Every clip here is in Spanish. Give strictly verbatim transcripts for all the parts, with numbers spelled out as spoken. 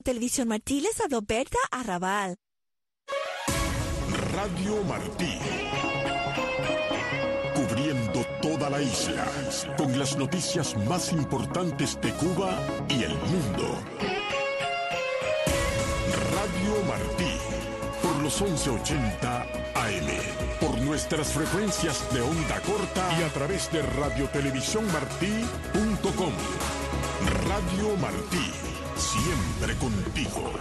Televisión Martí les Roberta Arrabal. Radio Martí. Cubriendo toda la isla, con las noticias más importantes de Cuba y el mundo. Radio Martí, por los once ochenta A M, por nuestras frecuencias de onda corta y a través de radiotelevisiónmartí punto com. Radio Martí, siempre contigo.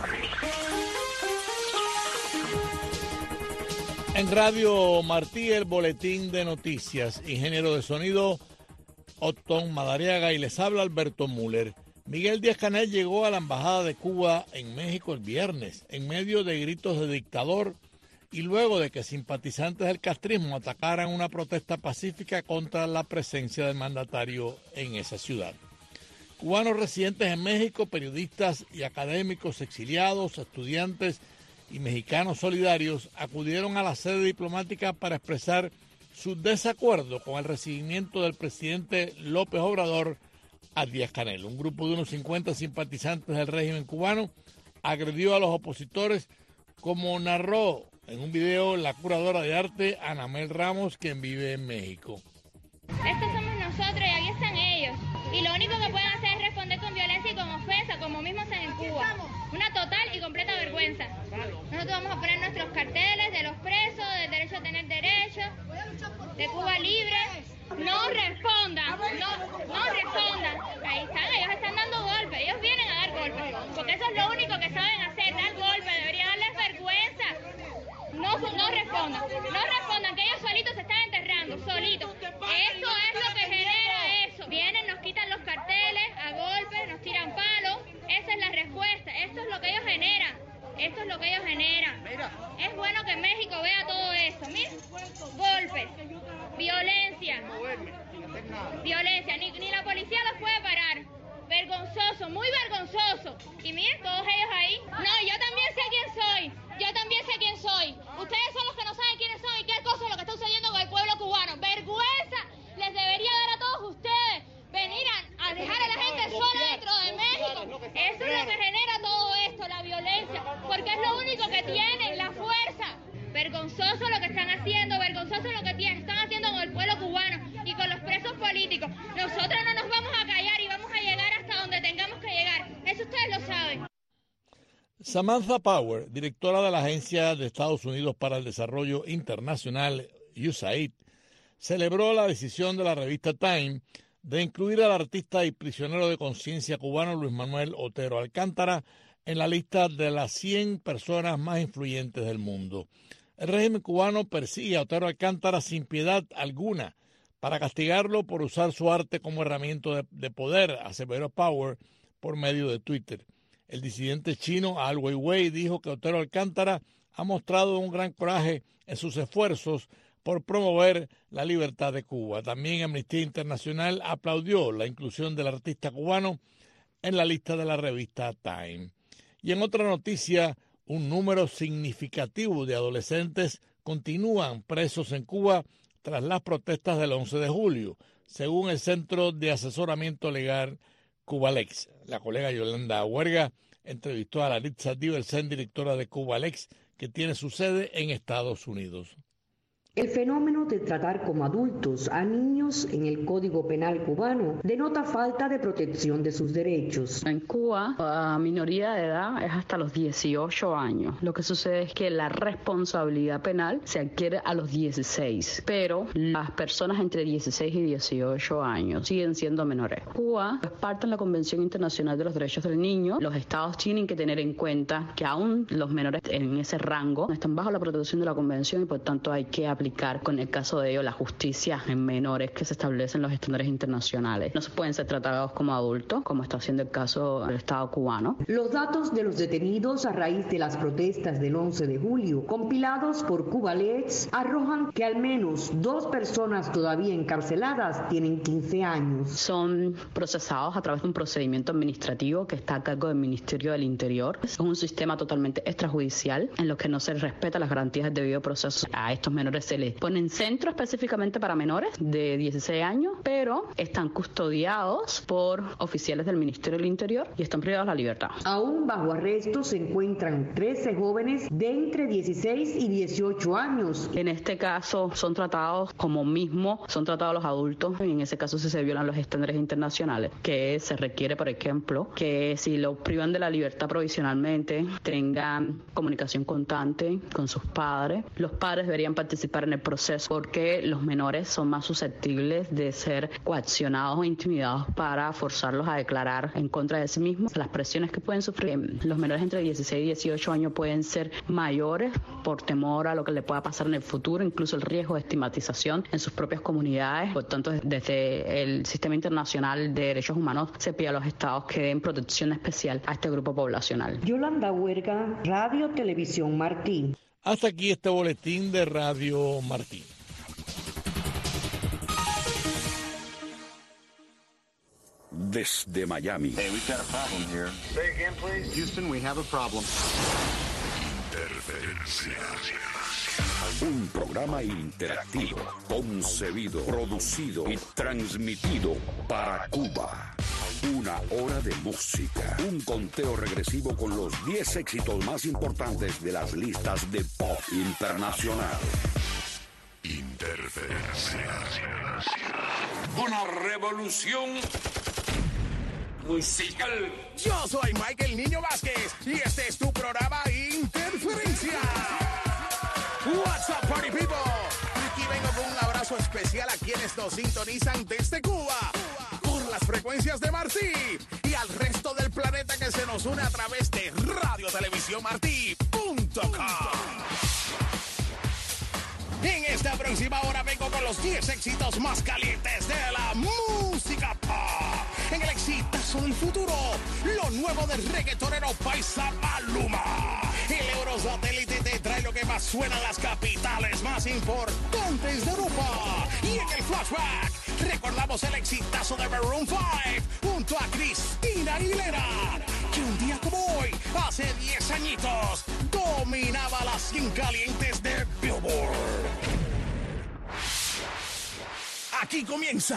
En Radio Martí, el boletín de noticias. Ingeniero de sonido, Otton Madariaga, y les habla Alberto Müller. Miguel Díaz-Canel llegó a la Embajada de Cuba en México el viernes, en medio de gritos de dictador y luego de que simpatizantes del castrismo atacaran una protesta pacífica contra la presencia del mandatario en esa ciudad. Cubanos residentes en México, periodistas y académicos exiliados, estudiantes y mexicanos solidarios acudieron a la sede diplomática para expresar su desacuerdo con el recibimiento del presidente López Obrador a Díaz-Canel. Un grupo de unos cincuenta simpatizantes del régimen cubano agredió a los opositores, como narró en un video la curadora de arte Anamel Ramos, quien vive en México. Estos somos nosotros y aquí están ellos. Y lo único que pueden hacer es responder con violencia y con ofensa, como mismo hacen en Cuba. Una total y completa vergüenza. Nosotros vamos a poner nuestros carteles de los presos, del derecho a tener derecho, de Cuba libre. No respondan, no, no respondan. Ahí están, ellos están dando golpes, ellos vienen a dar golpes, porque eso es lo único que saben hacer, dar golpes, debería darles vergüenza. No, no respondan, no respondan, que ellos solitos se están enterrando, solitos. Eso es lo que genera eso. Vienen, nos quitan los carteles a golpes, nos tiran palos. Esa es la respuesta, esto es lo que ellos generan. Esto es lo que ellos generan. Es bueno que México vea todo esto. Miren, golpes, violencia, violencia. Ni, ni la policía los puede parar. Vergonzoso, muy vergonzoso. Y miren, todos ellos ahí. No, yo también sé quién soy. Yo también sé quién soy. Ustedes son los que no saben quiénes son y qué cosa es lo que está sucediendo con el pueblo cubano. Vergüenza les debería dar a todos ustedes. Venir a, a dejar a la gente sola dentro de México. Eso es lo que genera todo esto, la violencia, porque es lo único que tienen, la fuerza. Vergonzoso lo que están haciendo, vergonzoso lo que tienen, están haciendo con el pueblo cubano y con los presos políticos. Nosotros no nos vamos a callar y vamos a llegar hasta donde tengamos que llegar. Eso ustedes lo saben. Samantha Power, directora de la Agencia de Estados Unidos para el Desarrollo Internacional, U S A I D, celebró la decisión de la revista Time de incluir al artista y prisionero de conciencia cubano Luis Manuel Otero Alcántara en la lista de las cien personas más influyentes del mundo. El régimen cubano persigue a Otero Alcántara sin piedad alguna para castigarlo por usar su arte como herramienta de, de poder, aseveró Power por medio de Twitter. El disidente chino Ai Weiwei dijo que Otero Alcántara ha mostrado un gran coraje en sus esfuerzos por promover la libertad de Cuba. También Amnistía Internacional aplaudió la inclusión del artista cubano en la lista de la revista Time. Y en otra noticia, un número significativo de adolescentes continúan presos en Cuba tras las protestas del once de julio, según el Centro de Asesoramiento Legal Cubalex. La colega Yolanda Huerga entrevistó a Laritza Diversen, directora de Cubalex, que tiene su sede en Estados Unidos. El fenómeno de tratar como adultos a niños en el Código Penal cubano denota falta de protección de sus derechos. En Cuba, la minoría de edad es hasta los dieciocho años. Lo que sucede es que la responsabilidad penal se adquiere a los dieciséis, pero las personas entre dieciséis y dieciocho años siguen siendo menores. Cuba es parte de la Convención Internacional de los Derechos del Niño. Los estados tienen que tener en cuenta que aún los menores en ese rango están bajo la protección de la Convención y por tanto hay que aplicar con el caso de ellos la justicia en menores que se establecen los estándares internacionales. No se pueden ser tratados como adultos, como está haciendo el caso del Estado cubano. Los datos de los detenidos a raíz de las protestas del once de julio, compilados por Cubalex, arrojan que al menos dos personas todavía encarceladas tienen quince años. Son procesados a través de un procedimiento administrativo que está a cargo del Ministerio del Interior. Es un sistema totalmente extrajudicial en lo que no se respeta las garantías del debido proceso. A estos menores se les pone en centro específicamente para menores de dieciséis años, pero están custodiados por oficiales del Ministerio del Interior y están privados de la libertad. Aún bajo arresto se encuentran trece jóvenes de entre dieciséis y dieciocho años. En este caso son tratados como mismo son tratados los adultos, y en ese caso sí se violan los estándares internacionales, que se requiere, por ejemplo, que si los privan de la libertad provisionalmente tengan comunicación constante con sus padres. Los padres deberían participar en el proceso porque los menores son más susceptibles de ser coaccionados o intimidados para forzarlos a declarar en contra de sí mismos. Las presiones que pueden sufrir los menores entre dieciséis y dieciocho años pueden ser mayores por temor a lo que le pueda pasar en el futuro, incluso el riesgo de estigmatización en sus propias comunidades. Por tanto, desde el Sistema Internacional de Derechos Humanos se pide a los estados que den protección especial a este grupo poblacional. Yolanda Huerga, Radio Televisión Martí. Hasta aquí este boletín de Radio Martí. Desde Miami. Hey, we've got a problem here. Say again, please. Houston, we have a problem. Interferencia. Un programa interactivo, concebido, producido y transmitido para Cuba. Una hora de música, un conteo regresivo con los diez éxitos más importantes de las listas de pop internacional. Interferencia. Una revolución musical. Yo soy Michael Niño Vázquez y este es tu programa Interferencia. What's up, party people? Aquí vengo con un abrazo especial a quienes nos sintonizan desde Cuba por las frecuencias de Martí y al resto del planeta que se nos une a través de radio televisión martí punto com. En esta próxima hora vengo con los diez éxitos más calientes de la música pop. En el exitazo del futuro, lo nuevo del reggaetonero paisa Maluma. El Eurosatélite te trae lo que más suena en las capitales más importantes de Europa. Y en el flashback, recordamos el exitazo de Maroon cinco junto a Cristina Aguilera, que un día como hoy, hace diez añitos, dominaba las cien calientes de Billboard. Aquí comienza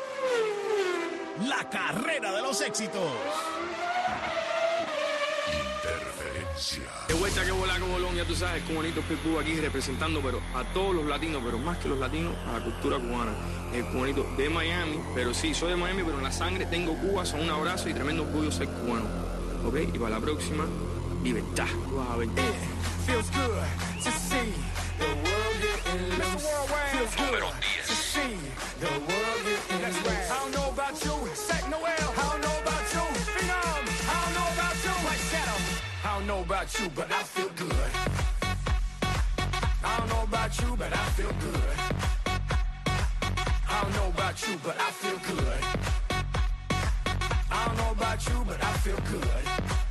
la carrera de los éxitos. Interferencia. De vuelta que volar como Bolón, ya tú sabes, Cubanito Pitbull aquí representando pero a todos los latinos, pero más que los latinos, a la cultura cubana. El Cubanito de Miami, pero sí, soy de Miami, pero en la sangre tengo Cuba, son un abrazo y tremendo orgullo ser cubano. Ok, y para la próxima, libertad. Tú vas a ver. Feels good to see the world getting loose. Feels good to see the world getting loose. I don't know about you, Sack Noel. I don't know about you, Phenom. I don't know about you, Mike Shadow. I don't know about you, but I feel good. I don't know about you, but I feel good. I don't know about you, but I feel good. I don't know about you, but I feel good.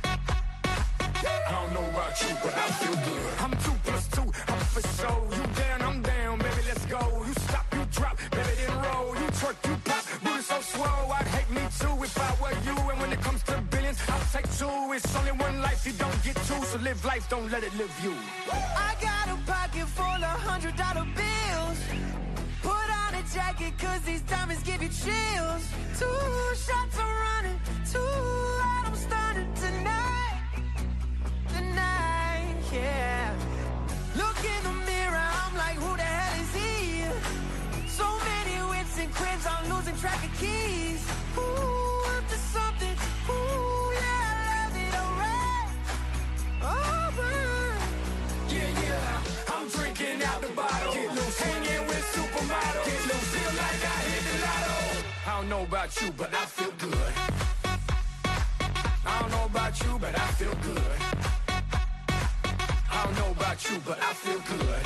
I don't know about you, but I feel good. I'm two plus two, I'm for sure. You down, I'm down, baby, let's go. You stop, you drop, baby, then roll. You twerk, you pop, booty so swole. I'd hate me too if I were you. And when it comes to billions, I'll take two. It's only one life, you don't get two. So live life, don't let it live you. I got a pocket full of hundred dollar bills. Put on a jacket, cause these diamonds give you chills. Two shots are running, two out, I'm starting tonight. Tonight, yeah. Look in the mirror, I'm like, who the hell is he? So many whips and cribs, I'm losing track of keys. Ooh, up to something, ooh, yeah, I love it, alright. Oh, but yeah, yeah, I'm drinking out the bottle. Get loose, hanging with supermodels. Get loose, feel like I hit the lotto. I don't know about you, but I feel good. I don't know about you, but I feel good. I don't know about you, but I feel good.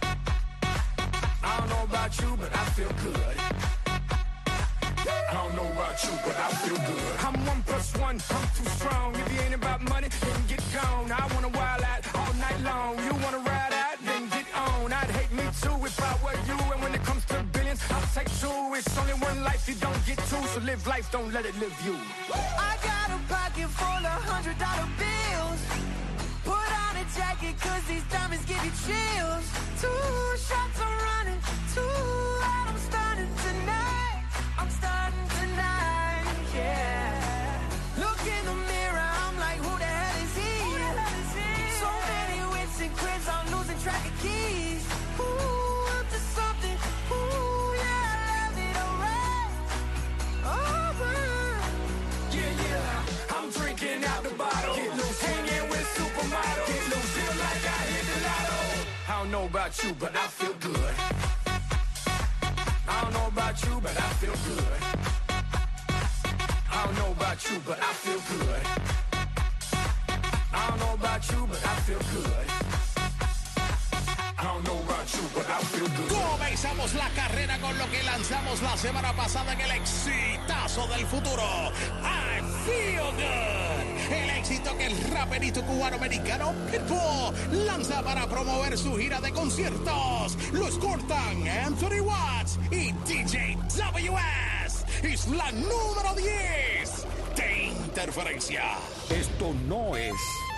I don't know about you, but I feel good. I don't know about you, but I feel good. I'm one plus one, I'm too strong. If you ain't about money, then get gone. I wanna wild out all night long. You wanna ride out, then get on. I'd hate me too if I were you. And when it comes to billions, I'll take two. It's only one life, you don't get two. So live life, don't let it live you. I got a pocket full of hundred dollar bills. Put on a jacket, cause these diamonds give you chills. Two shots are about you, but I feel good. I don't know about you, but I feel good. I don't know about you, but I feel good. I don't know about you, but I feel good. I don't know about you, but I feel good. Comenzamos la carrera con lo que lanzamos la semana pasada en el exitazo del futuro. I Feel Good. El éxito que el raperito cubano-americano Pitbull lanza para promover su gira de conciertos. Los cortan Anthony Watts y D J W S. Es la número diez de Interferencia. Esto no es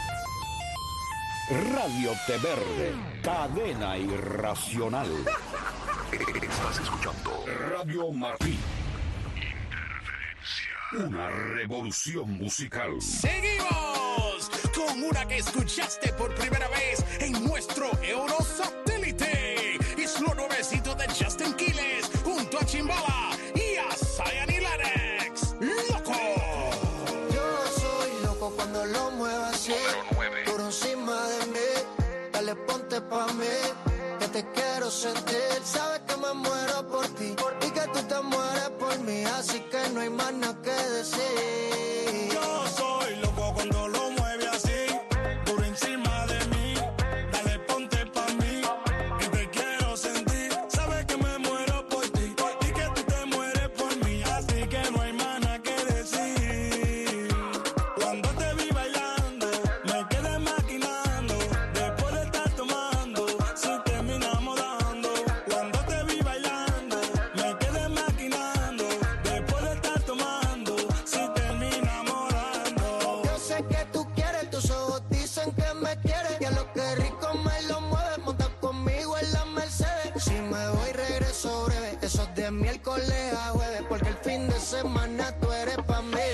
Radio Té Verde, cadena irracional. Estás escuchando Radio Martí. Interferencia. Una revolución musical. Seguimos con una que escuchaste por primera vez en nuestro Eurosatélite. Es lo nuevecito de Justin Quiles junto a Chimbala y a Zion y Lennox. ¡Loco! Yo soy loco cuando lo muevo así. Por encima de mí, dale ponte pa' mí, que te quiero sentir. Sabes que me muero por ti y que tú te mueres por mí, así que no hay más nada que decir. Yo soy loco cuando lo mueve así, por encima de mí, dale ponte pa' mí, que te quiero sentir. Sabes que me muero por ti y que tú te mueres por mí, así que no hay más nada que decir. Cuando te vi bailando, me quedé maquinando, después de estar tomando, si terminamos dando. Cuando te vi bailando, me quedé maquinando, después de estar tomando, si terminamos dando. Yo sé que tú quieres, tus ojos dicen que me quieres, y a lo que rico me lo mueves, monta conmigo en la Mercedes. Si me voy regreso breve, eso es de miércoles a jueves, porque el fin de semana tú eres pa' mí.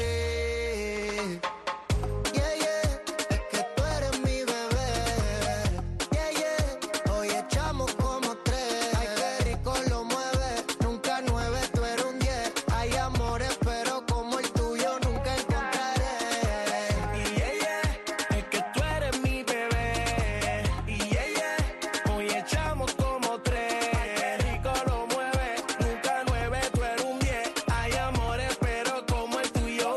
Yeah, yeah, es que tú eres mi bebé. Yeah, yeah, hoy echamos como tres. Ay, qué rico lo mueve, nunca nueve, tú eres un diez. Hay amores, pero como el tuyo nunca encontraré. Y yeah, yeah, es que tú eres mi bebé. Y yeah, yeah, hoy echamos como tres. Ay, qué rico lo mueve, nunca nueve, tú eres un diez. Hay amores, pero como el tuyo.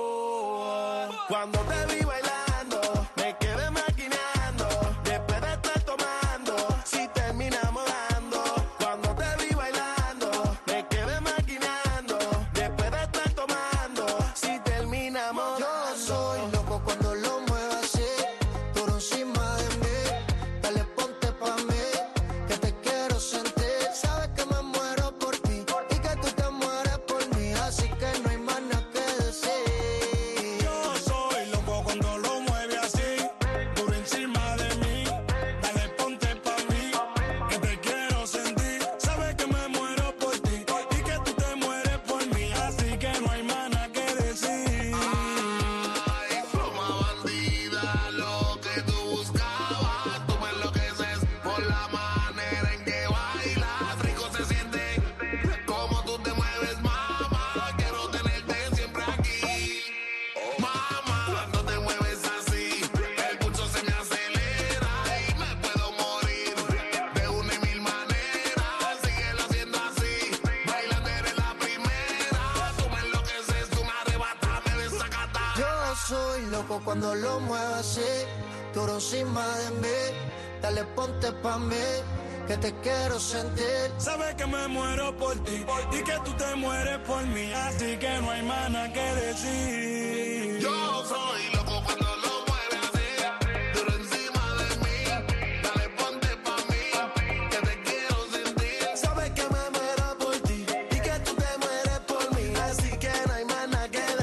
Cuando te vi bailando, me quedé maquinando, después de estar tomando, si terminamos dando. Cuando te vi bailando, me quedé maquinando, después de estar tomando, si terminamos Yo dando. soy loco cuando lo muevo así, por encima de mí, dale ponte pa' mí, que te quiero sentir. Sabes que me muero por ti y que tú te mueres por mí, así que no hay más nada que decir. Yo soy loco cuando lo mueve así, por encima de mí, dale ponte pa' mí, que te quiero sentir. Sabes que me muero por ti y que tú te mueres por mí, así que no hay más nada que decir. Ay, pluma bandida, lo que tú buscabas, tú me enloqueces por la manera en que bailas, rico se siente como tú te mueves, mamá, quiero tenerte siempre aquí. Mamá, cuando te mueves así, el pulso se me acelera y me puedo morir de una y mil maneras. Síguelo haciendo así, bailando eres la primera. Tú me enloqueces, tú me arrebatas, me desacatas. Yo soy loco cuando lo muevo así, tú encima de mí, dale ponte pa' mí, que te quiero sentir. Sabes que me muero por ti y que tú te mueres por mí, así que no hay más nada que decir. Yo soy loco cuando lo mueve así, duro encima de mí, dale ponte pa' mí, que te quiero sentir. Sabes que me muero por ti y que tú te mueres por mí, así que no hay más nada que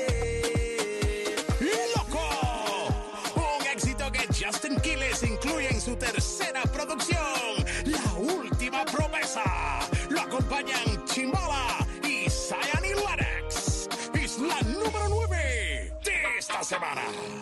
decir. ¡Loco! Un éxito que Justin Quiles incluye en su tercera producción, La Última Promesa. Lo acompañan Chimbala y Zion y Lennox. Es la número nueve de esta semana.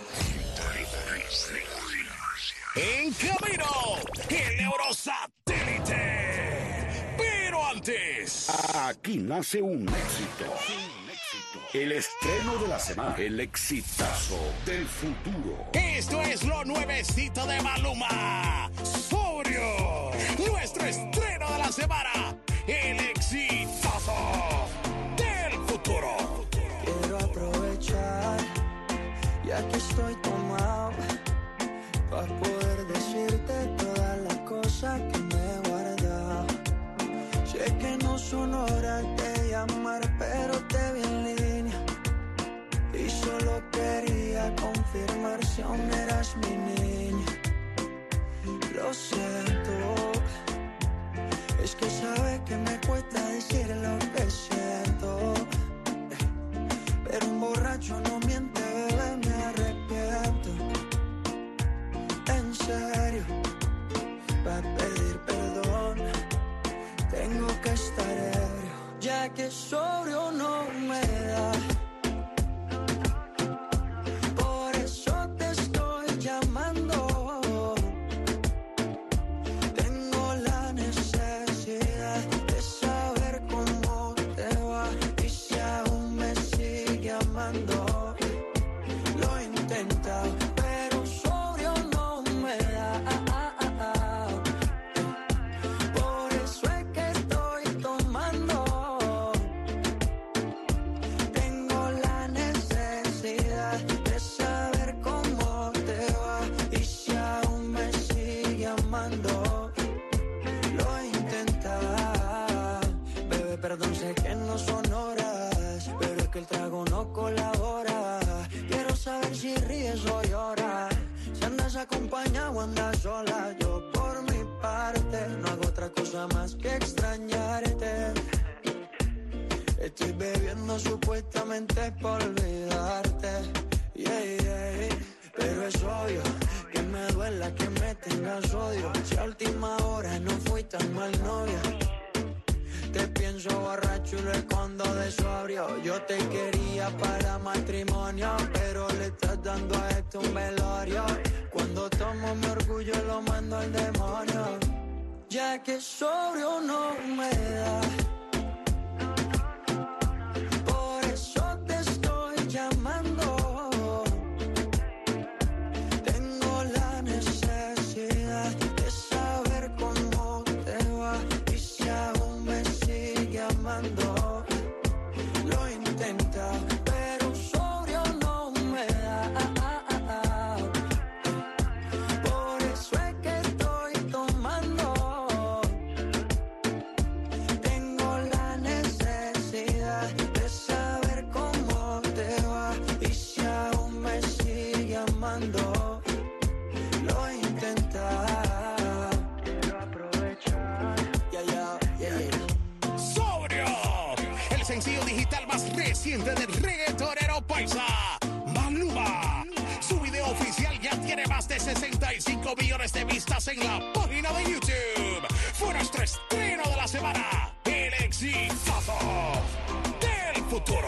En camino, el Eurosatélite. Pero antes, Aquí nace un éxito. El estreno de la semana. El exitazo del futuro. esto es lo nuevecito de Maluma. Sobrio. nuestro estreno de la semana, el exitazo del futuro. Quiero aprovechar, ya que estoy tomado, para poder decirte todas las cosas que me he guardado. Sé que no son horas de llamar, pero te vi en línea y solo quería confirmar si aún eras mi niña. Lo siento, es que sabes que me cuesta decir lo que siento, pero un borracho no miente, bebé, me arrepiento. En serio, para pedir perdón tengo que estar ebrio, ya que sobrio no me da. Por eso te estoy llamando. Tengo la necesidad de saber cómo te va y si aún me sigue amando. Lo he intentado, pero sobrio no me da. Por eso es que estoy tomando. Tengo la necesidad de saber cómo te va y si aún me sigue amando. Lo he intentado, bebé, perdón, sé que no son horas, pero es que el trago no colabora. Quiero saber si ríes o lloras, si andas acompañado o andas sola. Yo por mi parte no hago otra cosa más que extrañarte. Estoy bebiendo supuestamente por olvidarte, yeah, yeah. Pero es obvio que me duela que me tengas odio. Si a última hora no fui tan mal novia, te pienso borracho y lo escondo de sobrio. Yo te quería para matrimonio, pero le estás dando a esto un velorio. Cuando tomo mi orgullo lo mando al demonio, ya que sobrio no me da. Por eso te estoy llamando. Tengo la necesidad de saber cómo te va y si aún me sigue amando. Lo he intentado, pero sobrio no me da. Por eso es que estoy tomando. Tengo la necesidad de saber cómo te va y si aún me sigue amando. Lo he intentado. Quiero aprovechar. Yeah, yeah, yeah, yeah. Sobrio, el sencillo digital más reciente del reggaetonero paisa, Maluma. Su video oficial ya tiene más de sesenta y cinco millones de vistas en la página de YouTube. Fue nuestro estreno de la semana, el exitazo del futuro.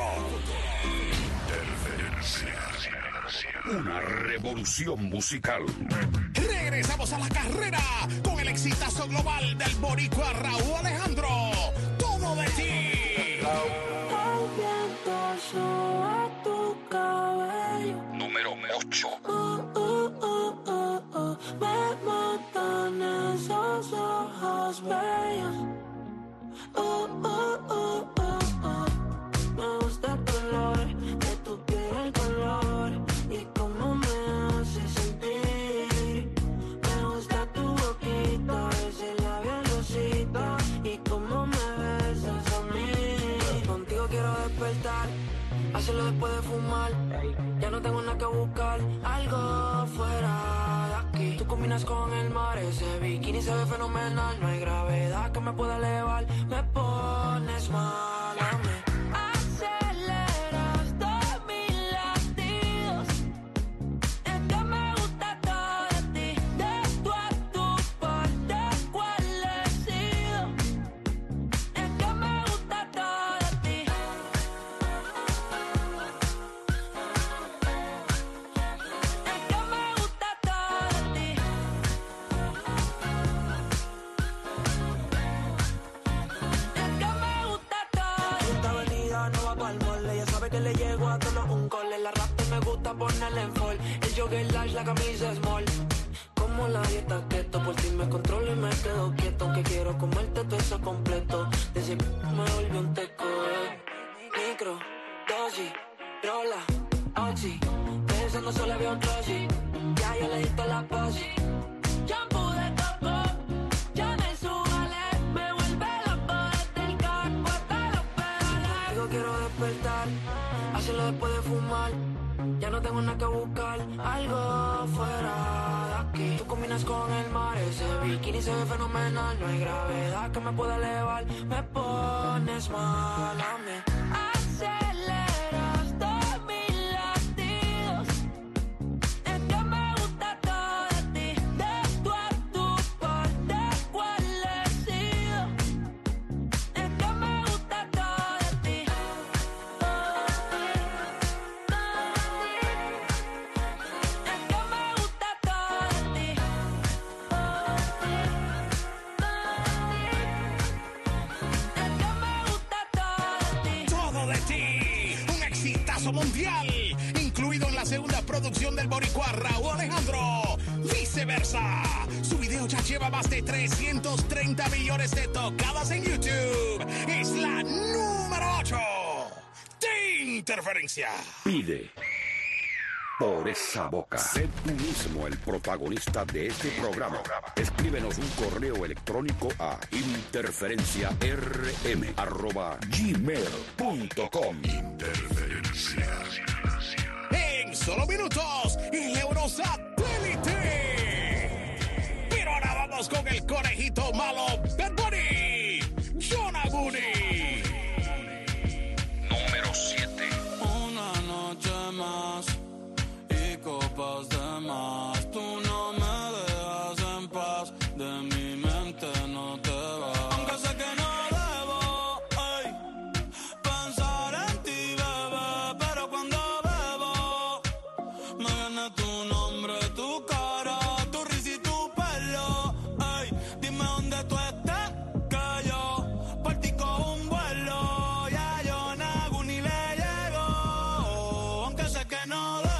Una revolución musical. Regresamos a la carrera con el exitazo global del boricua Raúl Alejandro. Todo de ti. El viento soba tu cabello. Número ocho. Uh, uh, uh, uh, uh. Me matan esos ojos bellos. Uh, uh, uh, uh, uh. Me gusta el color de tu piel, el color y cómo me hace sentir. Me gusta tu boquita, ese labial rosita y cómo me besas a mí. Contigo quiero despertar, hacerlo después de fumar. Ya no tengo nada que buscar, algo fuera de aquí. Tú combinas con el mar, ese bikini se ve fenomenal. No hay gravedad que me pueda elevar, me pones mal a mí. Aceleras todos mis latidos, es que me gusta todo de ti. De tu a tu parte, ¿cuál he sido? Es que me gusta todo de ti. Es que me gusta todo de ti. Es que me gusta todo. Esta avenida no va pa'l mole, ella sabe que le llego a todos un cole. La rap me gusta ponerle en fall, el jogger large, la camisa small. Como como la dieta keto. Por ti me controlo y me quedo quieto. Aunque quiero comerte todo eso completo. Desde que me volvió un teco, eh. Micro, dosis, rola, oxi. Pensando solo veo glossy. Ya yo le di toda la posi. Shampoo de coco, ya me subale. Me vuelve loco desde el carro hasta los pedales. Digo quiero despertar, hacerlo después de fumar. Ya no tengo nada que buscar, algo fuera de aquí. Tú combinas con el mar, ese bikini se ve fenomenal. No hay gravedad que me pueda elevar, me pones mal a mí. Aceleras todos mis latidos. Es que me gusta todo de ti, de tu a tu parte, cuál he sido. Es que me gusta todo de ti. Mundial, incluido en la segunda producción del boricua Raúl Alejandro. Viceversa, su video ya lleva más de trescientos treinta millones de tocadas en YouTube. Es la número ocho de Interferencia. Pide por esa boca. Sé tú mismo el protagonista de este programa. Escríbenos un correo electrónico a interferenciarm arroba gmail punto com. Interferencia. En solo minutos, el Eurosatélite. Pero ahora vamos con el conejito malo Bad Bunny, John Aguni. Número siete. Una noche más y copas de más. Tú no me dejas en paz, de mi mente no te vas. Aunque sé que no debo, ay, pensar en ti, bebé, pero cuando bebo me viene tu nombre, tu cara, tu risa y tu pelo. Ay, dime dónde tú estás, que yo partí con un vuelo. Ya yo nago ni le llego, aunque sé que no debo.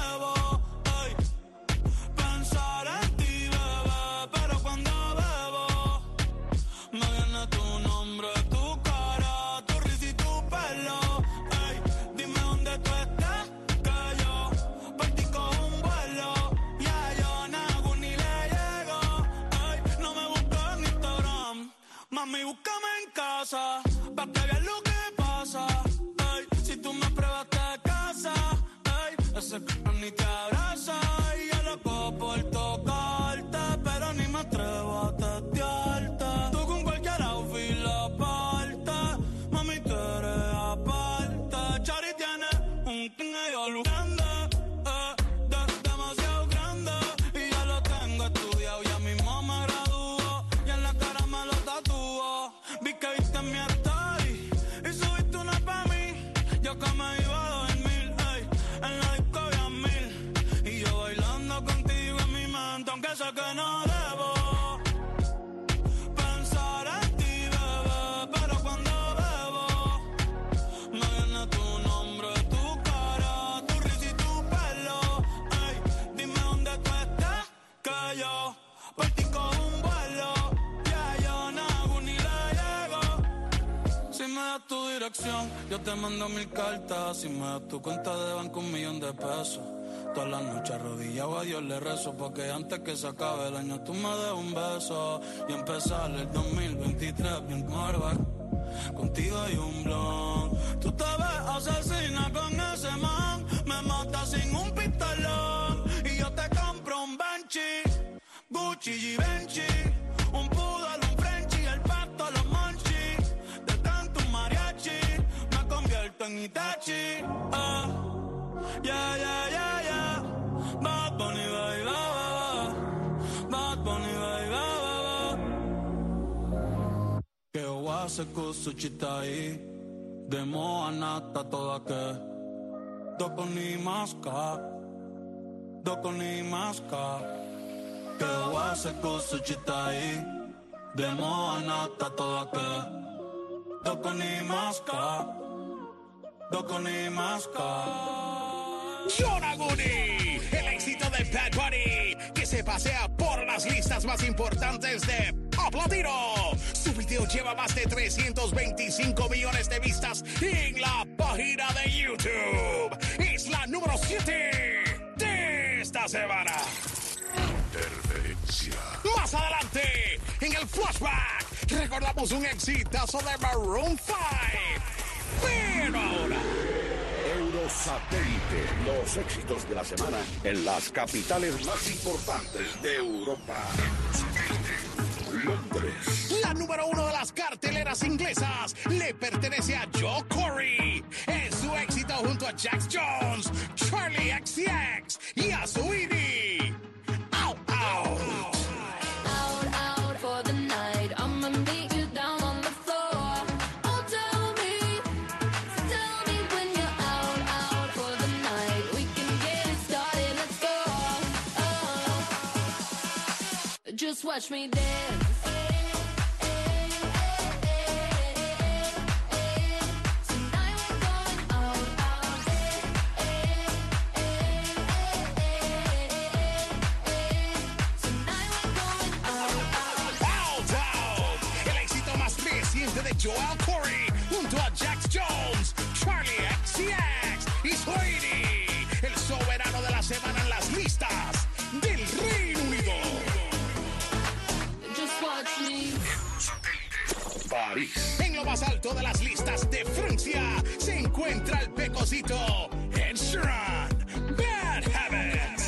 Mami, búscame en casa, pa' que veas lo que pasa. Ay, si tú me pruebas te casa, ay, ese c*** ni te abraza. Y yo loco por tocarte, pero ni me atrevo a testearte. Tú con cualquier outfit la parte, mami, tú eres aparte. Chari tiene un ting y yo lucrando, eh, de, demasiado grande. Y ya lo tengo estudiado, ya mismo me gradúo. Y en la cara me lo tatúo. Vi que viste mi story y subiste una pa' mí. Yo que me iba a dormir, ey, en la disco había mil. Y yo bailando contigo en mi mente, aunque sé que no debo pensar en ti, bebé, pero cuando bebo me viene tu nombre, tu cara, tu risa y tu pelo. Ey, dime dónde tú estás, que yo partí con un vuelo. Ya yo nago ni le llego. Si me das tu dirección, yo te mando mil cartas. Si me das tu cuenta de banco, un millón de pesos. Todas las noches arrodillado a Dios le rezo, porque antes que se acabe el año tú me des un beso y empezar el dos mil veintitrés bien barbac. Contigo hay un blon. Tú te ves asesina con ese man, me matas sin un pistolón. Y yo te compro un Benchi, Gucci y Benchi, un poodle, un Frenchie, el pato, los monchis. De tanto un mariachi me convierto en Itachi. Ah, yeah, yeah, yeah, yeah. Bad Bunny, baby, Bad Bunny, baby, che oase kusu chitai demo anata toda ke doko ni maska doko ni maska che oase kusu chitai demo anata toda ke doko ni maska doko ni maska. John Aguni, el éxito de Bad Bunny, que se pasea por las listas más importantes de Pop Latino. Su video lleva más de trescientos veinticinco millones de vistas en la página de YouTube. Es la número siete de esta semana. Interferencia. Más adelante, en el flashback, recordamos un exitazo de Maroon cinco. Pero ahora... Eurosatélite, los éxitos de la semana en las capitales más importantes de Europa. Londres. La número uno de las carteleras inglesas le pertenece a Joel Corey. Es su éxito junto a Jax Jones, Charlie X C X y a Saweetie. Out, out. Out, out for the night. I'ma meet you down on the floor. Oh, tell me, tell me when you're out, out for the night. We can get it started, let's go. Oh, just watch me dance. De Joel Corey junto a Jax Jones, Charlie X C X y Saweetie, el soberano de la semana en las listas del Reino Unido. Just watch me. París. En lo más alto de las listas de Francia se encuentra el pecosito Ed Sheeran, Bad Habits.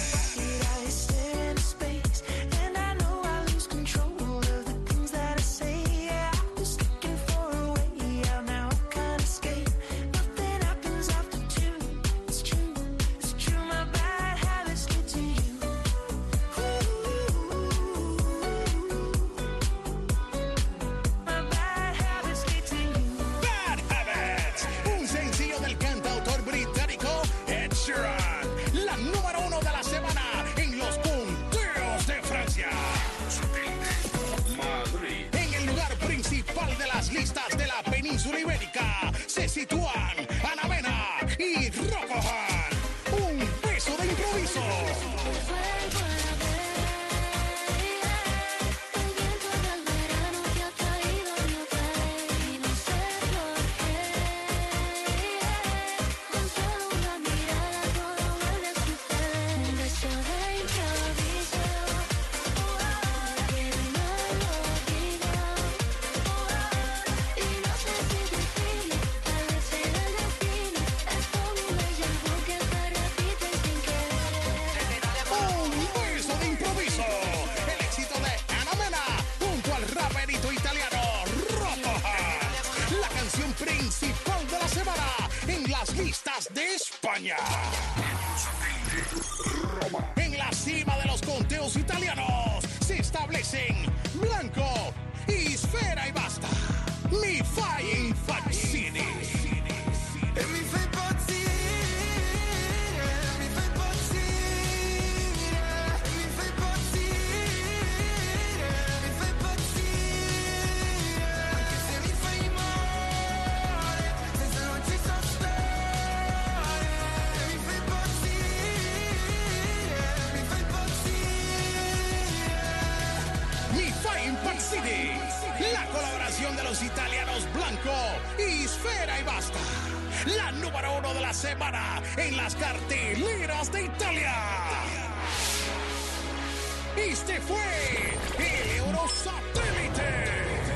Listas de la península ibérica se sitúan Ana Mena y Rocco Han. Un beso de improviso. Principal de la semana en las listas de España. En la cima de los conteos italianos se establecen Blanco y Sfera y Basta. Mi fai impazzire. Mi fai impazzire, mi fai impazzire, mi fai impazzire, mi fai impazzire, anche se mi fai male, senza non ci so stare, mi fai impazzire, mi fai impazzire. Mi fai impazzire, la colaboración de los italianos Blanco y Sfera y Basta. La número uno de la semana en las carteleras de Italia. Este fue el Eurosatélite.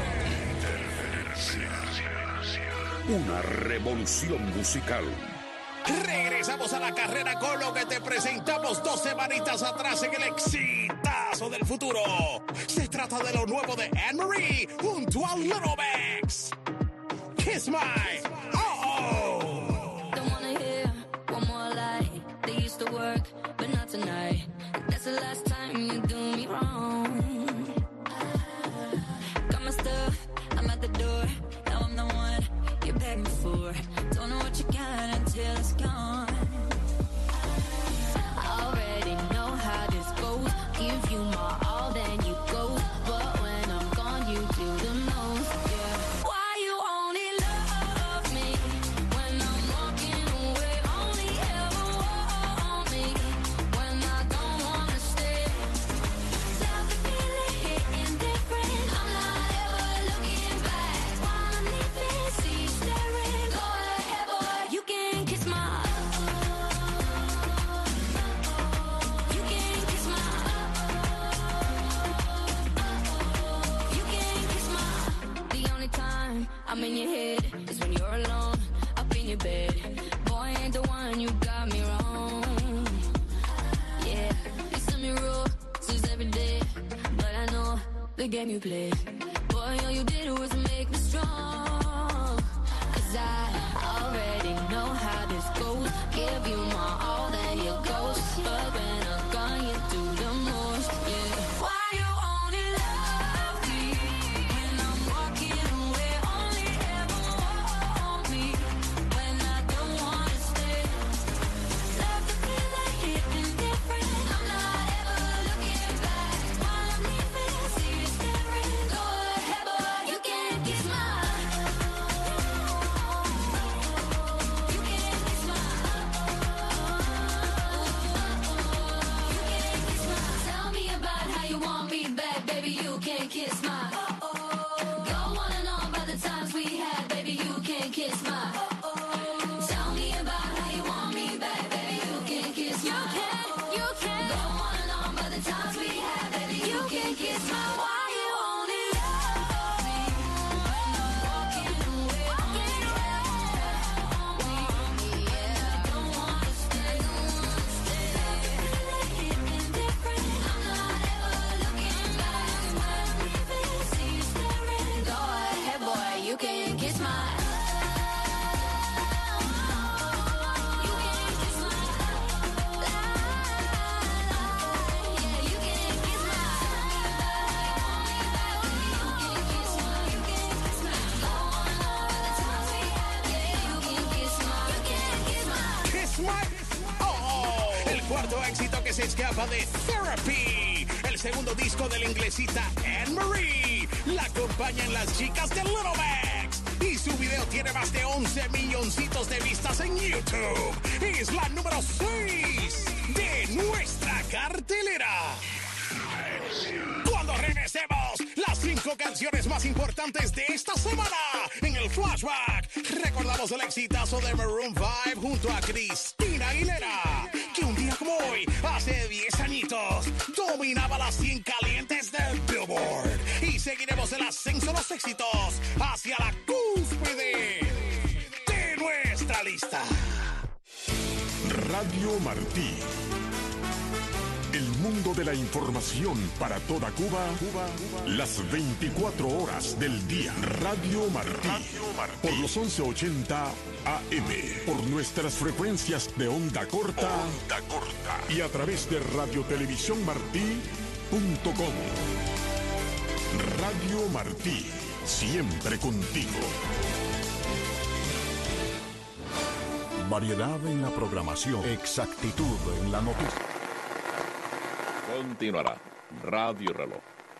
Una revolución musical. Regresamos a la carrera con lo que te presentamos dos semanitas atrás en el exitazo del futuro. Se trata de lo nuevo de Anne-Marie junto a Little Mix. Kiss My Oh-Oh. Don't wanna hear one more lie. They used to work, but not tonight. That's the last time you do me wrong. Got my stuff, I'm at the door. Now I'm the one you're begging for. Don't know what you got until it's gone. I already know how this goes. Give you my all, then you go. But when I'm gone, you do the most. Yeah. Why you only love every day, but I know the game you play. Boy, all you did was make me strong. Cause I already know how this goes. Give you my all, then you ghost. But when I'm gone, you do the most, yeah. Why you only love me when I'm walking away? Only ever want me when I don't wanna stay. Love to feel like hitting different. I'm not ever looking back. While I'm leaving, I see you staring. Go ahead, boy, you can kiss my. You can kiss my. You can kiss my. Tell me about how you want me back, baby. You can kiss my. Go on and on about the times we had, baby. You can kiss my. Tell me about how you want me back, baby. You can kiss my. You can, you can. Go on and on about the times we had, baby. You can kiss my. Why you only love me when I'm walking away? Walking away. Want me, yeah. Don't wanna stay, don't wanna stay. Hitting different. I'm not ever looking back. When I'm leaving, see you staring. Go ahead, boy, you can kiss my. You can kiss my. Yeah, you can kiss my. You can kiss my. You can kiss my. Go on and on about the times we had. Yeah, you can kiss my. You can kiss my. Kiss My. Oh, el cuarto éxito que se escapa de Therapy. El segundo disco de la inglesita Anne Marie. La acompañan las chicas de Little Max. Y su video tiene más de once milloncitos de vistas en YouTube. Es la número seis de nuestra cartelera. Cuando regresemos, las cinco canciones más importantes de esta semana. En el flashback, recordamos el exitazo de Maroon five junto a Cristina Aguilera, que un día como hoy, hace diez añitos, dominaba las cien calientes del Billboard. Y seguiremos el ascenso de los éxitos hacia la cúspide de nuestra lista. Radio Martí. El mundo de la información para toda Cuba, Cuba, las veinticuatro horas del día. Radio Martí, por los once ochenta A M, por nuestras frecuencias de onda corta, onda corta y a través de radiotelevisiónmartí punto com. Radio Martí, siempre contigo. Variedad en la programación, exactitud en la noticia. Continuará Radio Reloj.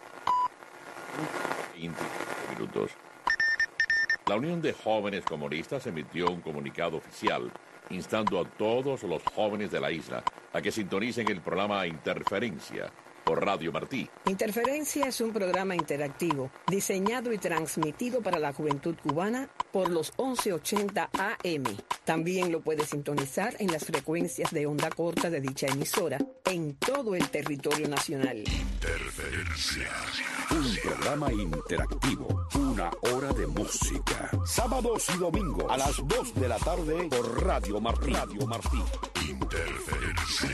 veinte minutos. La Unión de Jóvenes Comunistas emitió un comunicado oficial instando a todos los jóvenes de la isla a que sintonicen el programa Interferencia por Radio Martí. Interferencia es un programa interactivo diseñado y transmitido para la juventud cubana por los once ochenta A M. También lo puede sintonizar en las frecuencias de onda corta de dicha emisora en todo el territorio nacional. Interferencia. Un programa interactivo. Una hora de música. Sábados y domingos a las dos de la tarde por Radio Martí. Radio Martí. Interferencia.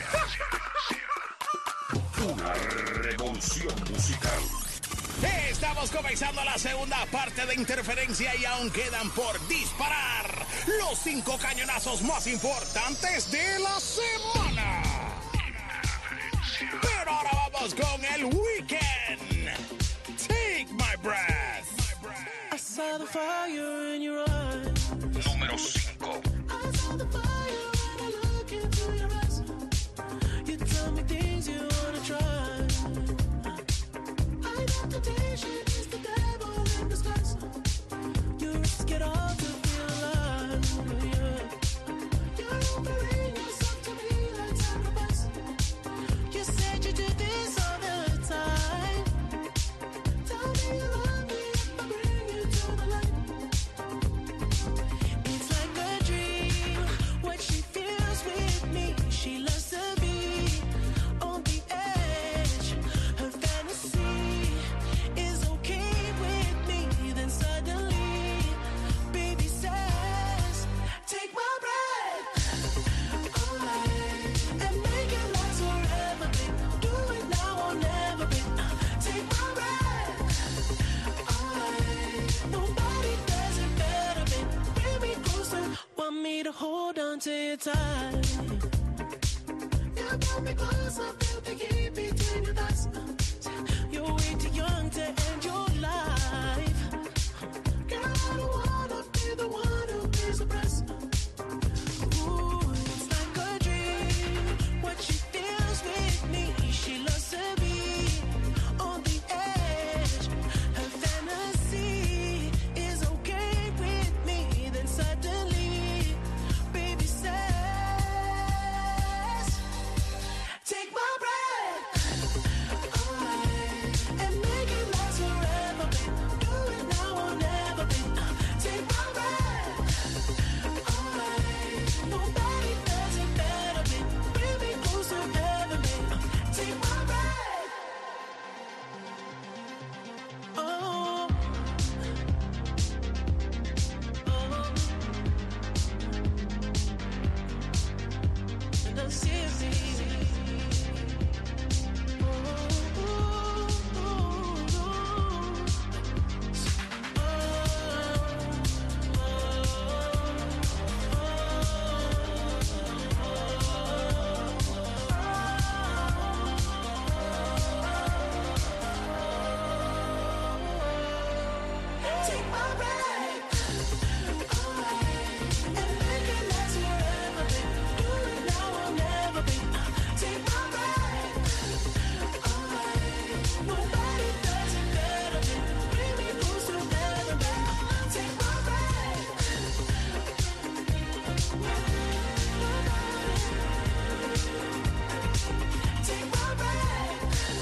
Una revolución musical. Estamos comenzando la segunda parte de Interferencia y aún quedan por disparar los cinco cañonazos más importantes de la semana. Pero ahora vamos con el Weeknd. Take My Breath. I saw the fire in your eyes. Número cinco. I saw the fire when I look into your eyes. You tell me things you wanna try. I know temptation is the devil in disguise. You risk it all to feel alive. Yeah. You're offering yourself to me like sacrifice. You said you do this all the time. Tell me you love me if I bring you to the light. It's like a dream what she feels with me. She loves to be on the edge. Her fantasy is okay with me. Then suddenly, every time. You pull me close, I feel the heat between your thighs. You're way too young to end your life. Girl, I don't wanna be the one who pays the price. Ooh, it's like a dream. What she feels with me, she loves to be on the edge. Her fantasy is okay with me. Then suddenly, baby says, take my breath away and make it last forever, babe. Do it now or never, babe. Take my breath away. Nobody does it better, babe. Bring me closer ever, babe. Take my breath. Oh. Oh. And I'm serious. Take my breath away and make it last forever, babe. Do it now or never, babe. Take my breath away. Nobody does it better, babe. Bring me closer ever, babe. Take my breath. Take my breath.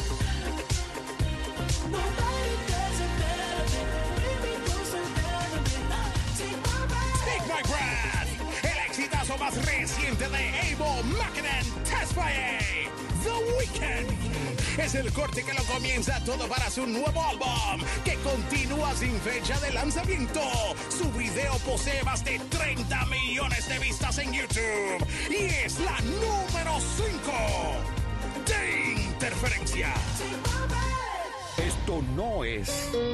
Nobody does it better, babe. Bring me closer ever, babe. Take my breath. Take My Breath, el exitazo más reciente de Abel Mackinen, Tesfaye, The Weeknd. Es el corte que lo comienza todo para su nuevo álbum, que continúa sin fecha de lanzamiento. Su video posee más de treinta millones de vistas en YouTube y es la número cinco de Interferencia. Esto no es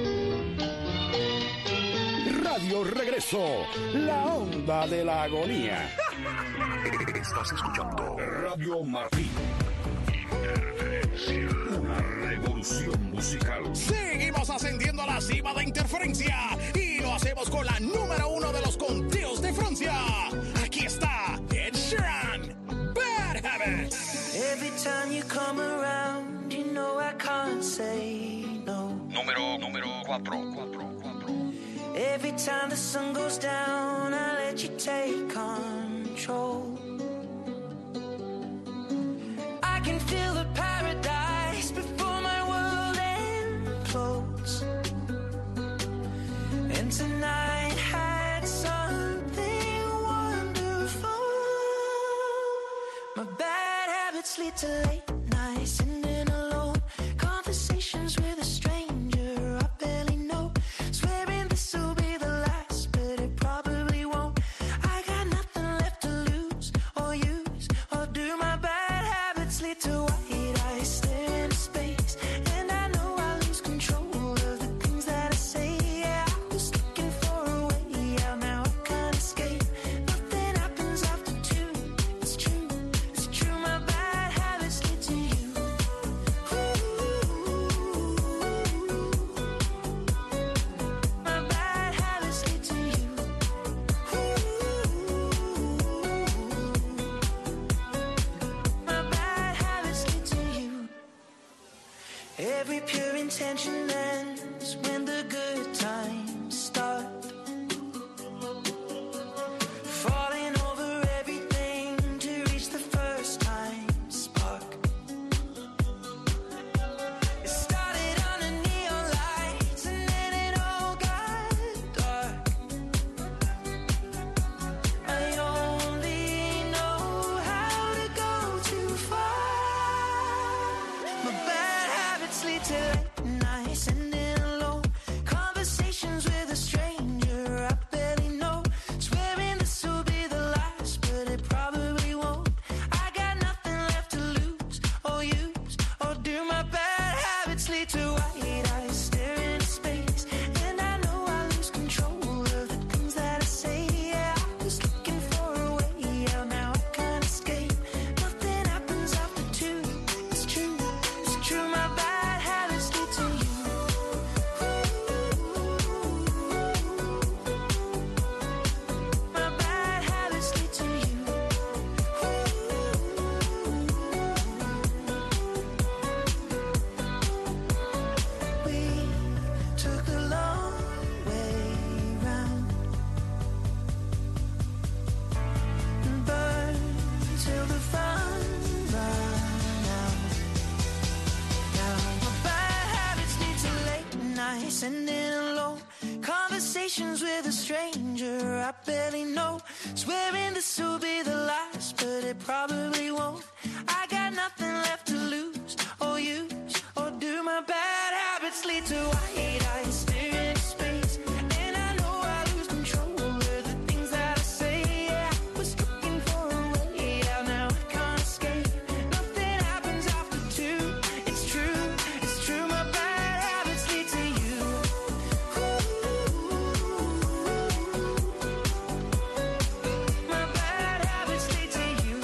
Radio Regreso, la onda de la agonía. Estás escuchando Radio Martí. Una revolución musical. Seguimos ascendiendo a la cima de Interferencia y lo hacemos con la número uno de los conteos de Francia. Aquí está Ed Sheeran, Bad Habits. Every time you come around, you know I can't say no. Número, número cuatro. Every time the sun goes down, I let you take control. I can feel the paradise before my world implodes. And tonight had something wonderful. My bad habits lead to late nights, sitting alone, conversations with a stranger I barely know, swearing this will be the last, but it probably won't. I got nothing left to lose or use or do. My bad habits lead to white eyes staring into space, and I know I lose control of the things that I say. Yeah, I was looking for a way out, now I can't escape. Nothing happens after two. It's true, it's true. My bad habits lead to you. My bad habits lead to you. My bad habits lead to you. Every pure intention ends when the good times start. Falling over everything to reach the first time spark. It started under neon lights and then it all got dark. I only know how to go too far. My bad habits lead to late nights, sitting alone, conversations with a stranger I barely know, swearing this will be the last, but it probably won't. I got nothing left to lose or use or do. My bad habits lead to white eyes staring into space, and I know I lose control of the things that I say. Yeah, I was looking for a way out, now I sending alone conversations with a stranger I barely know, swearing this will be the last, but it probably won't. I got nothing left to lose or use, or do my bad habits lead to white eyes staring at space? And I know I lose control of the things that I say. Yeah, I was looking for a way out, now I can't escape. Nothing happens after two, it's true, it's true. My bad habits lead to you. My bad habits lead to you.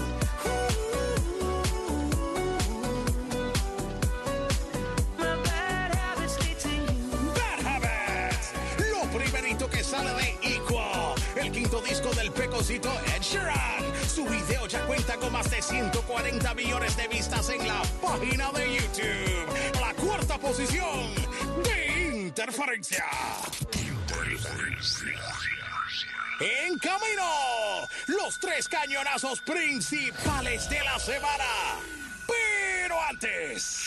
My bad habits lead to you. Bad Habits, lo primerito que sale de Equal, el quinto disco del pecosito Ed Sheeran. Su video ya cuenta con más de ciento cuarenta millones de vistas en la página de YouTube. La cuarta posición de Interferencia. En camino, los tres cañonazos principales de la semana. Pero antes...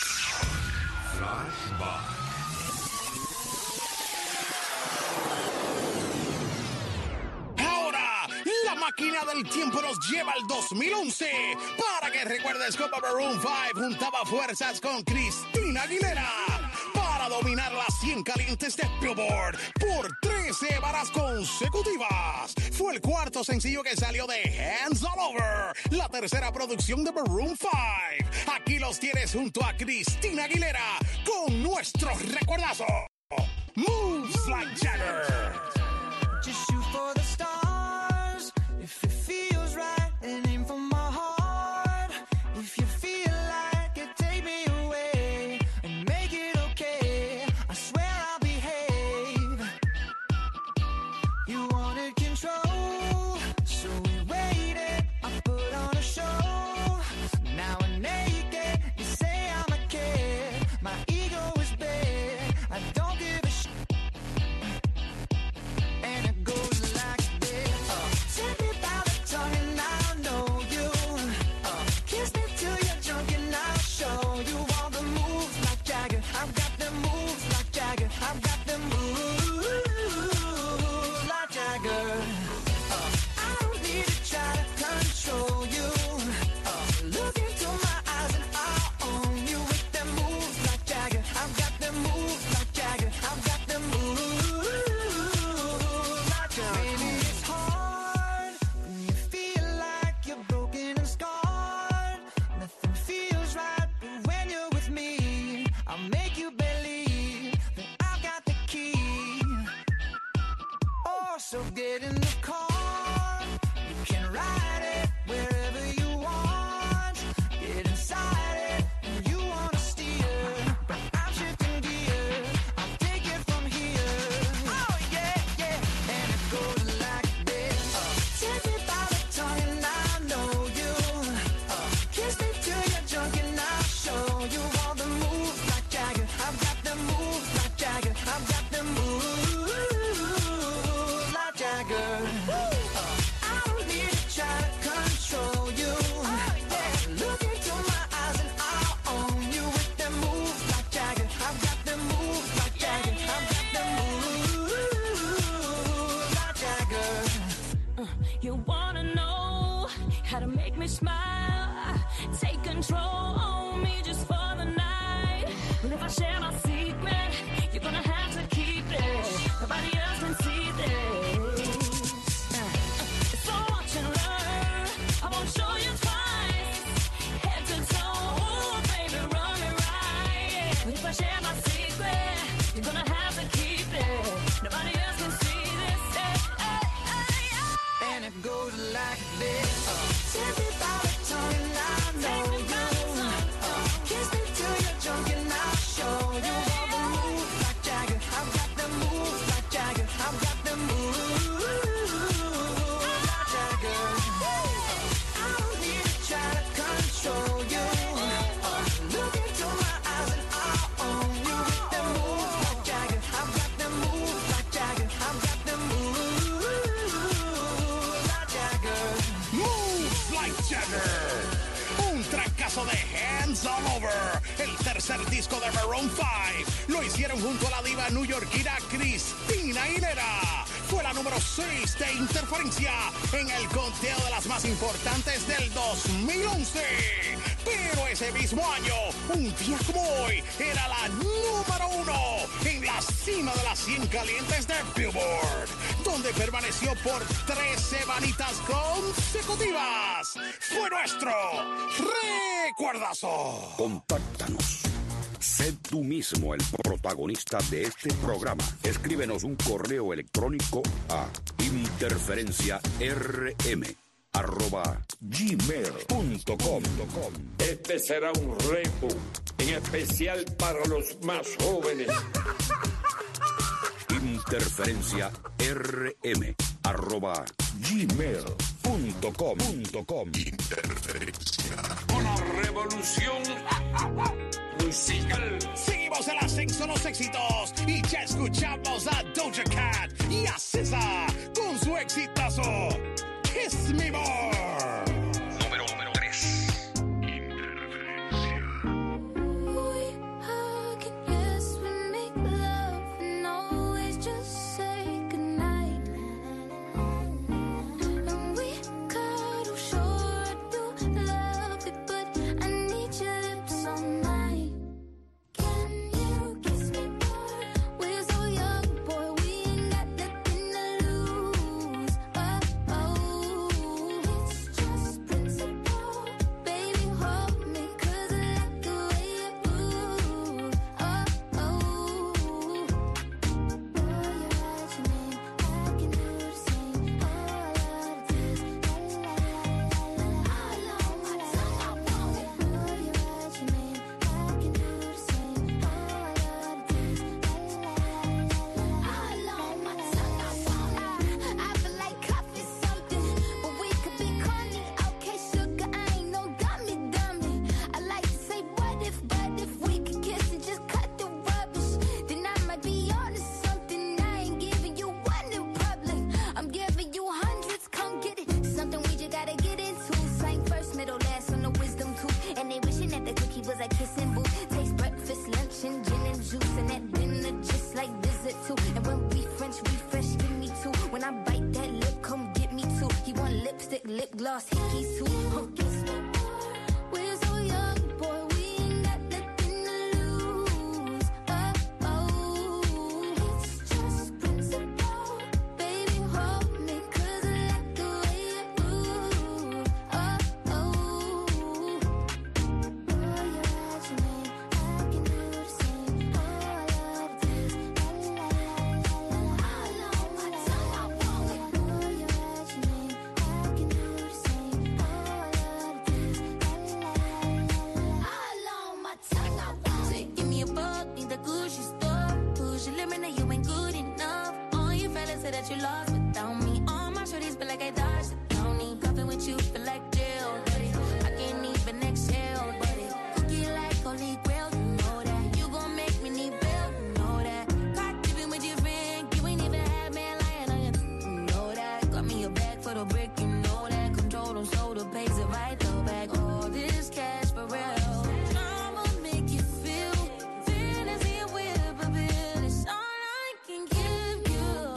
Ahora, la máquina del tiempo nos lleva al dos mil once para que recuerdes cómo Maroon cinco juntaba fuerzas con Cristina Aguilera para dominar las cien calientes de Billboard por tres semanas consecutivas. Fue el cuarto sencillo que salió de Hands All Over, la tercera producción de Maroon cinco. Aquí los tienes junto a Cristina Aguilera con nuestro recuerdazo. Moves Like Jagger. Just shoot for the stars. If it feels right, and aim for my heart. If you feel like it, take me away and make it okay. I swear I'll behave. You wanted control, so we waited. I put on a show. Now I'm naked. You say I'm a kid. My ego is bad. I don't give a shit. And it goes like this. Uh, Take me by the tongue and I'll know you. Uh, kiss me till you're drunk and I'll show you all the moves like Jagger. I've got the moves like Jagger. I've got the moves like Jagger. Uh, I don't need to try to control you. Uh, look into my eyes and I'll own you with them moves like Jagger. I've got the moves like Jagger. I've got the moves like Jagger. Maybe it's hard when you feel like you're broken and scarred. Nothing feels right, but when you're with me, I'll make you believe that I've got the key. Oh, so get in the car. You can ride it wherever you want. Get inside it when you wanna steer. But I'm shifting gear. I'll take it from here. Oh yeah, yeah. And it goes like this. Uh, take me by the tongue and I know you. Uh, kiss me till you're drunk and I'll show you all the moves like Jagger. I've got the moves like Jagger. I've got the moves like Jagger. Uh, I don't need to try to control you. Uh, look into my eyes and I'll own you with them moves like Jagger. I've got them moves like Jagger. I've got them moves like Jagger. You wanna know how to make me smile? Take control on me just for the night. But if I share my secret, you're gonna have to keep it. Nobody else can see this. So watch and learn. I won't show you twice. Head to toe, ooh, baby, run it right. But if I share my secret, you're gonna have to keep it. Nobody else can see this. Hey, hey, hey, hey. And it goes like this. Uh, take me by the tongue and I know you. Uh, kiss me till you're drunk and I'll show you all the moves like Jagger. I've got the moves like Jagger. I've got the moves like Jagger. Uh, I don't need to try to control you. Uh, look into my eyes and I'll own you with the moves like Jagger. I've got the moves like Jagger. I've got the moves like Jagger. Moves Like Jagger, un trancazo de tercer disco de Maroon five. Lo hicieron junto a la diva newyorkina Christina Aguilera. Fue la número seis de Interferencia en el conteo de las más importantes del dos mil once. Pero ese mismo año, un día como hoy, era la número uno en la cima de las cien calientes de Billboard, donde permaneció por tres semanitas consecutivas. Fue nuestro recuerdazo. Contáctanos. Sé tú mismo el protagonista de este programa. Escríbenos un correo electrónico a interferenciarm arroba gmail punto com. Este será un reto, en especial para los más jóvenes. Interferenciarm arroba gmail punto com. Interferencia. Una revolución musical. Seguimos el ascenso a los éxitos y ya escuchamos a Doja Cat y a S Z A con su exitazo Kiss Me More. Número número tres. Gloss, hickeys, who hunkies. We're so young, boy, we ain't got nothing to lose. Oh, oh, it's just principle. Baby, hold me, cause I like the way you move. Oh, oh, boy, you're what you mean. I can do the same. Oh, I love this. La, la, la, la, la. All on my tongue, I want it. Boy, you're what you mean. I can do that you lost without me. All my shorties feel like I dodged the county. Coughing with you feel like jail, buddy. I can't even exhale, buddy. Cookie like holy grail, you know that. You gon' make me need bail, you know that. Caught dipping with your friend, you ain't even had man lying on you, you know that. Got me a bag for the brick, you know that. Control them, so the pays it right, the bag. All this cash for real. I'ma make you feel fantasy and whip a bill. It's all I can give you.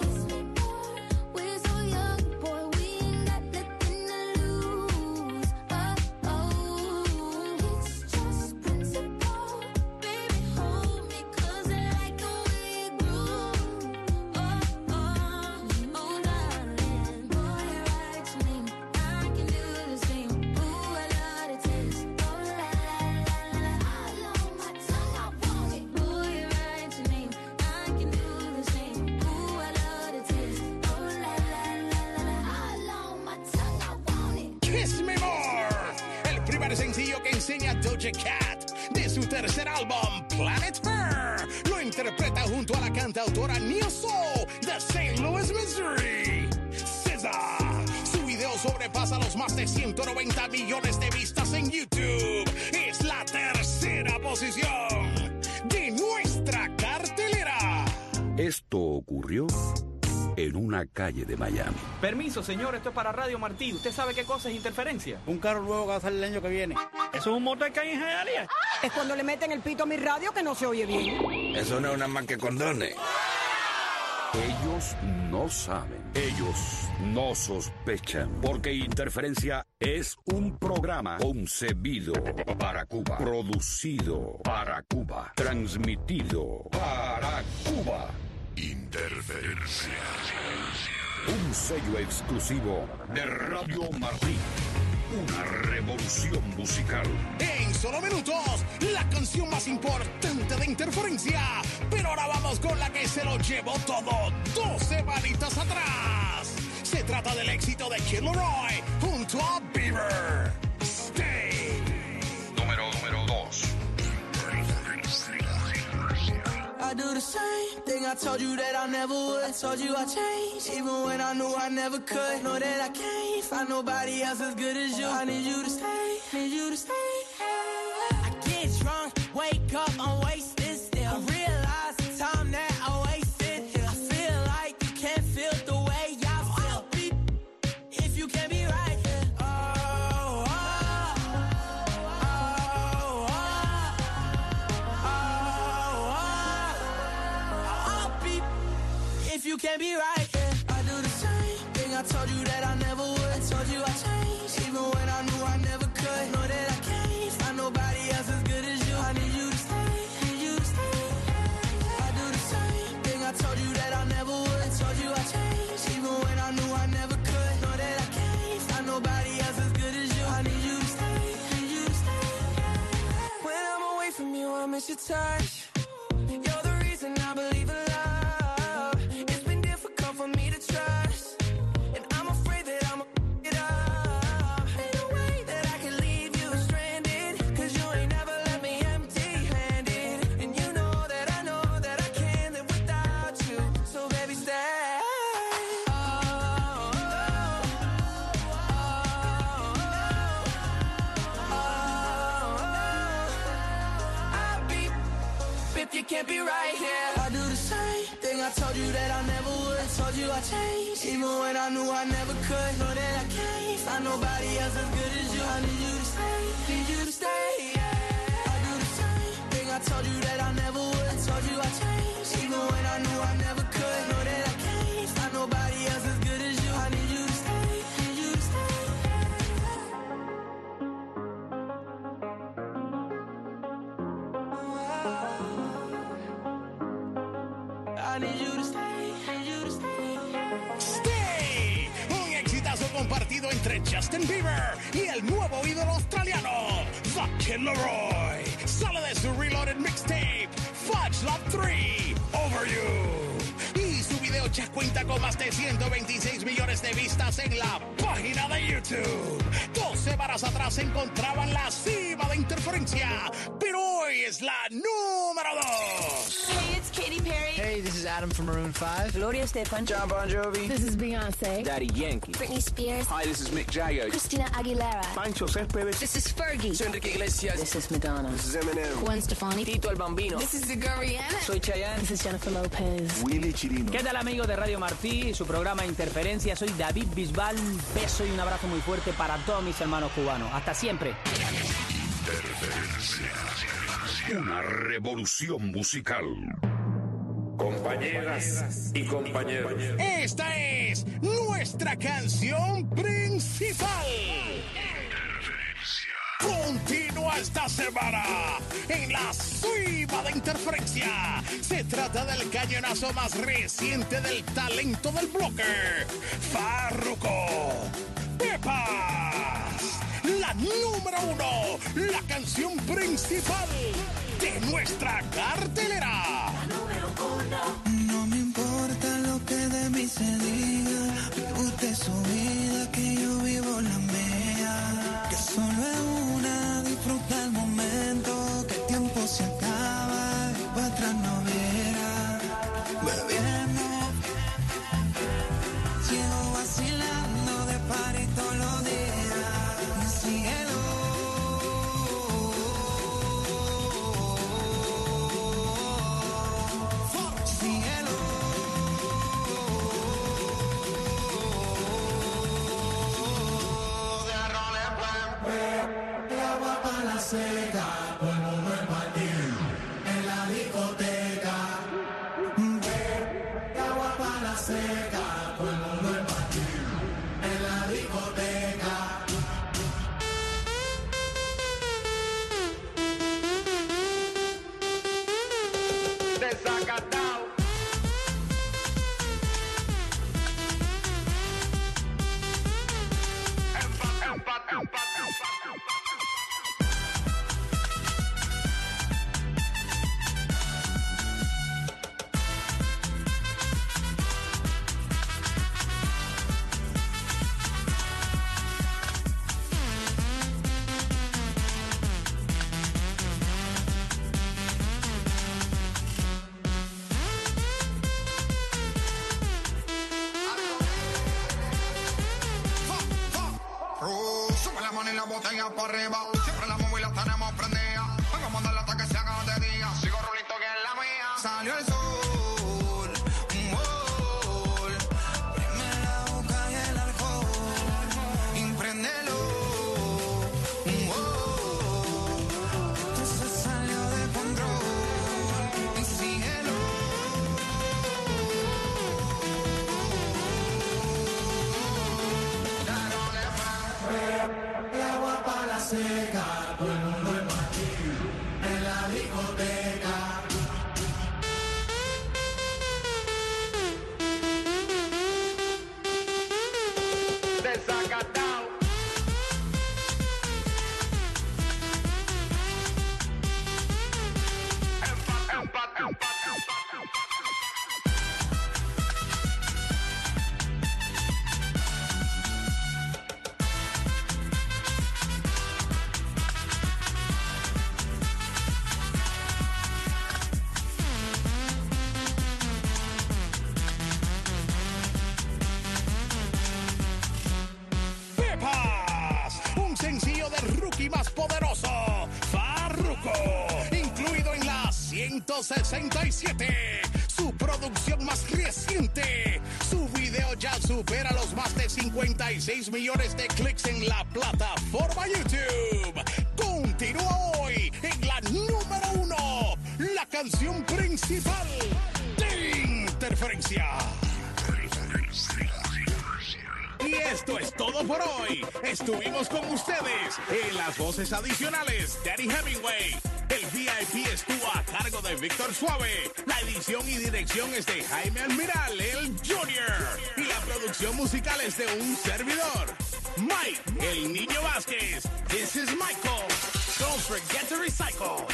Sencillo que enseña Doja Cat de su tercer álbum Planet Her. Lo interpreta junto a la cantautora Neo Soul de Saint Louis, Missouri. S Z A. Su video sobrepasa los más de ciento noventa millones de vistas en YouTube. Es la tercera posición de nuestra cartelera. Esto ocurrió en una calle de Miami. Permiso, señor, esto es para Radio Martí. ¿Usted sabe qué cosa es interferencia? Un carro nuevo que va a salir el año que viene. ¿Eso es un motor que hay en Hialeah? Es cuando le meten el pito a mi radio que no se oye bien. Eso no es una más que condones. Ellos no saben, ellos no sospechan, porque Interferencia es un programa concebido para Cuba, producido para Cuba, transmitido para Cuba. Interferencia. Un sello exclusivo de Radio Martí. Una revolución musical. En solo minutos, la canción más importante de Interferencia. Pero ahora vamos con la que se lo llevó todo dos semanitas atrás. Se trata del éxito de Kid Laroi junto a Bieber. Stay. Número, número dos. I do the same thing I told you that I never would. I told you I changed, even when I knew I never could. Know that I can't find nobody else as good as you. I need you to stay, need you to stay. I get drunk, wake up, I'm wasted still. I realize the time that I wasted here. I feel like you can't feel the way I feel. I'll be if you can't be right here. Oh, oh, oh, oh, oh. I'll be if you can't be right here. I do the same thing I told you that I never would. I told you I changed, even when I knew I never could. Know that I can't find nobody else as good as you. I need you to stay, need you to stay. I do the same thing I told you that I never would. I told you I changed, even when I knew I never could. Know that I can't find nobody else as good as you. I need you to stay, need you to stay. When I'm away from you, I miss your touch. You're the reason I believe in love. It's been difficult for me to trust, and I'm afraid that I'm a it up. Ain't no way that I can leave you stranded, cause you ain't never left me empty-handed. And you know that I know that I can't live without you. So baby, stay. Oh, oh, oh, oh. I'll be if you can't be right here. I do the same thing I told you that I never would. I told you I changed, even when I knew I never could. Know that I can't find nobody else as good as you. I need you to stay, need you to stay. Yeah. I do the same thing I told you that I never would. I told you I changed, even when I knew I never could. Know that I can't find nobody else as good as you. I need you to stay, need you to stay. I need you to stay, need you to stay. Stay. Un exitazo compartido entre Justin Bieber y el nuevo ídolo australiano, The Kid Laroi. Sale de su Reloaded mixtape, Fudge Love tres, Over You. Y su video ya cuenta con más de ciento veintiséis millones de vistas en la página de YouTube. Dos semanas atrás se encontraba en la cima de Interferencia, pero hoy es la número dos. Hey, it's Katy Perry. Hey, this is Adam from Maroon five. Gloria Estefan. John Bon Jovi. This is Beyonce. Daddy Yankee. Britney Spears. Hi, this is Mick Jagger. Christina Aguilera. Pancho Céspedes. This is Fergie. Soy Enrique Iglesias. This is Madonna. This is Eminem. Gwen Stefani. Tito el Bambino. This is the girl Rihanna. Soy Chayanne. This is Jennifer Lopez. Willy Chirino. ¿Qué tal, amigos de Radio Martí y su programa Interferencia? Soy David Bisbal. Un beso y un abrazo muy fuerte para todos mis hermanos cubanos. Hasta siempre. Interferencia. Una revolución musical. Compañeras y compañeros. Esta es nuestra canción principal. Continúa esta semana en la cima de Interferencia. Se trata del cañonazo más reciente del talento del bloque, Farruko. Pepas, la número uno, la canción principal de nuestra cartelera. No me importa lo que de mí se diga, vive usted su vida, que yo vivo la mía. Que solo es una, disfruta el momento, que el tiempo se acaba y para atrás no verá. Bebiendo, sigo vacilando de party todos los días. Mi cielo. manos para arriba. Siempre la móvil la tenemos prendida. Vamos a mandarla hasta que se haga de día. Sigo rulito que es la mía. Salió el sol. Seca, todo el mundo en Madrid, en la discoteca. Desacatado. Empat, empat, empat. Sencillo del rookie más poderoso, Farruko, incluido en la ciento sesenta y siete, su producción más reciente. Su video ya supera los más de cincuenta y seis millones de clics en la plataforma YouTube. Continúa hoy en la número uno, la canción principal de Interferencia. Y esto es todo por hoy. Estuvimos con ustedes en las voces adicionales. Danny Hemingway. El V I P estuvo a cargo de Víctor Suave. La edición y dirección es de Jaime Almiral, el Junior. Y la producción musical es de un servidor, Mike, el Niño Vázquez. This is Michael. Don't forget to recycle.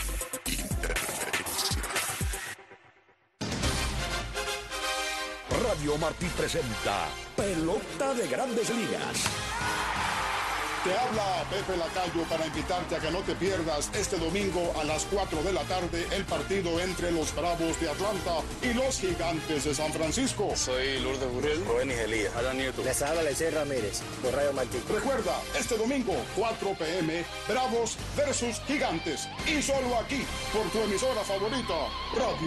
Radio Martí presenta Pelota de Grandes Ligas. Te habla Pepe Lacayo para invitarte a que no te pierdas este domingo a las cuatro de la tarde el partido entre los Bravos de Atlanta y los Gigantes de San Francisco. Soy Lourdes Burrell, Robenis Elías, Adán Nieto. Les habla Lecey Ramírez, por Radio Martí. Recuerda, este domingo, cuatro p m, Bravos versus Gigantes. Y solo aquí, por tu emisora favorita, Radio